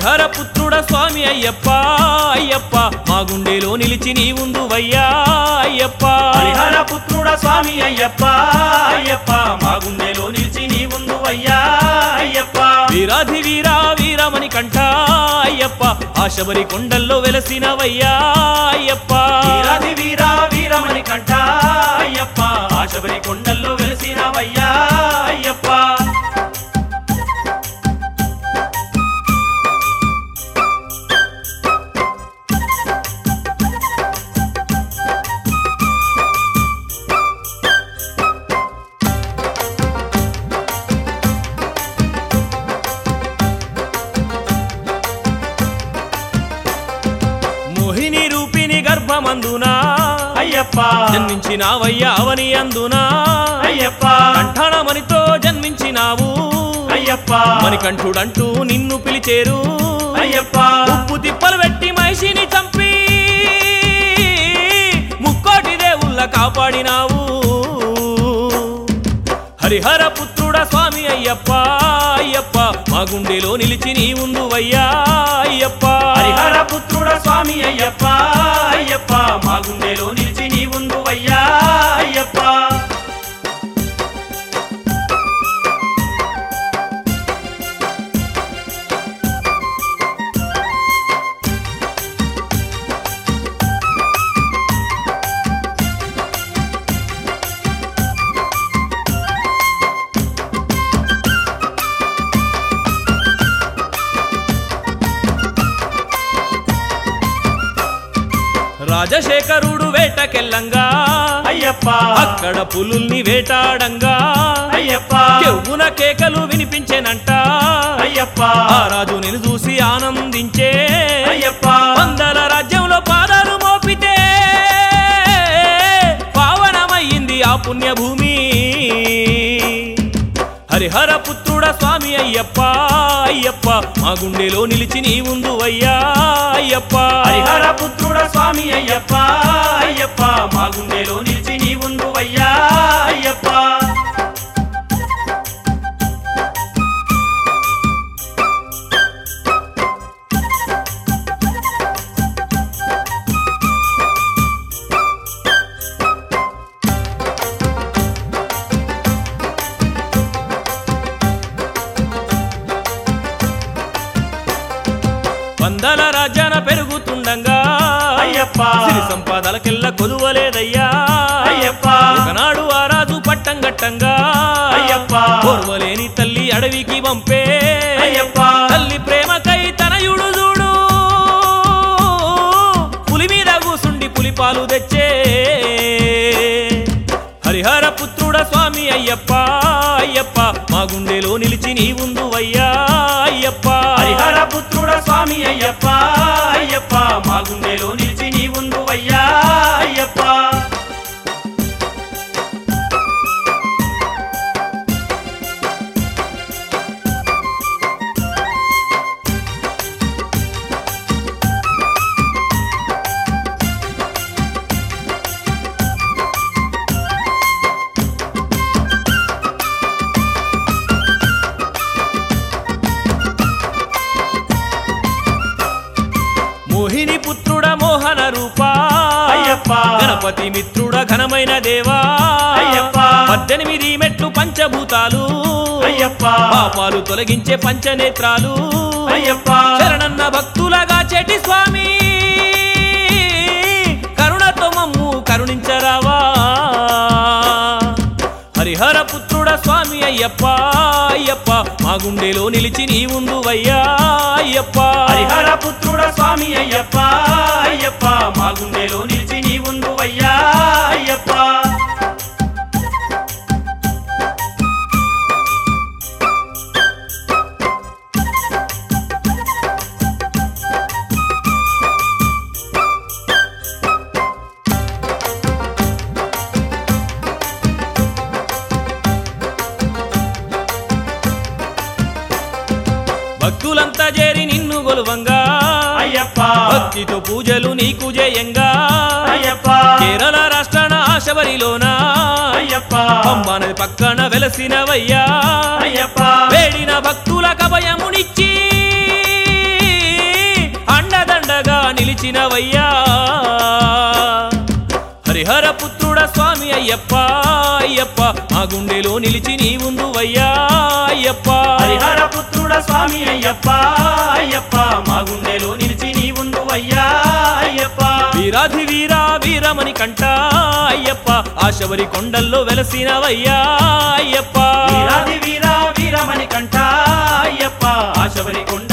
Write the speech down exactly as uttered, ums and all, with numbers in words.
హరిహర పుత్రుడ స్వామి అయ్యప్ప అయ్యప్ప మా గుండెలో నిలిచి నీ ఉందువయ్యా అయ్యప్ప హరిహర పుత్రుడ స్వామి అయ్యప్ప అయ్యప్ప మా గుండెలో నిలిచి నీ ఉందువయ్యా అయ్యప్ప వీరాధి వీరా వీరమణి కంఠ అయ్యప్ప ఆ శబరి కొండల్లో వెలసినవయ్యా అయ్యప్ప వీరాధి వీరా వీరమణి కంఠ అయ్యప్ప ఆ శబరి కొండల్లో వెలసినవయ్యా అయ్యప్ప మోహిని రూపిణి గర్భమందునా అయ్యప్ప జన్మించినావయ్యా అవని అందునా అయ్యప్ప కంఠణమణితో జన్మించినావు అయ్యప్ప మణికంఠుడంటూ నిన్ను పిలిచేరు అయ్యప్ప ఉప్పు తిప్పలు పెట్టి మహిషిని చంపి ముక్కోటి దేవుళ్ళ కాపాడినావు హరిహర పుత్రుడ స్వామి అయ్యప్ప అయ్యప్ప మా గుండెలో నిలిచి నీ ఉందువయ్యా అయ్యప్ప హరిహర పుత్రుడ స్వామి అయ్యప్ప అయ్యప్ప మా గుండెలో నిలిచి నీ ఉందువయ్యా అయ్యప్ప రాజశేఖరుడు వేటకెళ్ళంగా అయ్యప్ప అక్కడ పులుల్ని వేటాడంగా అయ్యప్ప చెవున కేకలు వినిపించేనంట అయ్యప్ప ఆ రాజు నేను చూసి ఆనందించే అయ్యప్ప వందల రాజ్యంలో పాదాలు మోపితే పావనమయ్యింది ఆ పుణ్యభూమి హరిహర పుత్రుడ స్వామి అయ్యప్ప అయ్యప్ప మా గుండెలో నిలిచి నీ ఉందువయ్యా అయ్యప్ప హరిహర పుత్రుడ స్వామి అయ్యప్ప అయ్యప్ప మా గుండెలో నిలిచి నీ ఉందువయ్యా అయ్యప్ప వందల రాజ్యాన పెరుగుతుండగా అయ్యప్ప సిరి సంపాదలకెల్ల కొదువలేదయ్యా అయ్యప్ప ఒకనాడు ఆ రాజు పట్టం గట్టంగా అయ్యప్ప ఓర్వలేని తల్లి అడవికి పంపే అయ్యప్ప తల్లి ప్రేమకై తనయుడు చూడు పులి మీద కూసుండి పులిపాలు తెచ్చే హరిహర పుత్రుడ స్వామి అయ్యప్ప అయ్యప్ప మా గుండెలో నిలిచి నీ ఉందువయ్యా అయ్యప్ప హరిహర పుత్రుడ స్వామి అయ్యప్ప అయ్యప్ప మా గుండెలో నిలిచి నీ ఉందువయ్యా అయ్యప్ప మోహిని పుత్రుడ మోహన రూపా అయ్యప్ప గణపతి మిత్రుడ ఘనమైన దేవా అయ్యప్ప పద్దెనిమిది మెట్లు పంచభూతాలు అయ్యప్ప పాపాలు తొలగించే పంచనేత్రాలు అయ్యప్ప శరణన్న భక్తులగా చెటి స్వామి కరుణతో మమ్ము కరుణించరావా హరిహర పుత్రుడ స్వామి అయ్యప్ప అయ్యప్ప మా గుండెలో నిలిచి నీ ఉందువయ్యా అయ్యప్ప హరిహర పుత్రుడ స్వామి అయ్యప్ప అయ్యప్ప మా గుండెలో నిలిచి నీ ఉందువయ్యా అయ్యప్ప భక్తులంతా చేరి నిన్ను గొలువంగా అయ్యప్ప భక్తితో పూజలు నీకు జయంగా అయ్యప్ప కేరళ రాష్ట్రాన శబరిలోన అయ్యప్ప పంబా నది పక్కన వెలసినవయ్యా అయ్యప్ప వేడిన భక్తుల కభయమునిచ్చి నిలిచినవయ్యా హరిహర పుత్రుడ స్వామి అయ్యప్ప అయ్యప్ప మా గుండెలో నిలిచి నీ ఉందువయ్యా అయ్యప్ప హరిహర పుత్రుడ స్వామి అయ్యప్ప అయ్యప్ప మా గుండెలో నిలిచి నీ ఉందువయ్యా అయ్యప్ప వీరాధి వీరా వీరమణి కంట అయ్యప్ప ఆశబరి కొండల్లో వెలసినవయ్యా అయ్యప్ప వీరాది వీరా వీరమణి కంట అయ్యప్ప ఆశబరి కొండ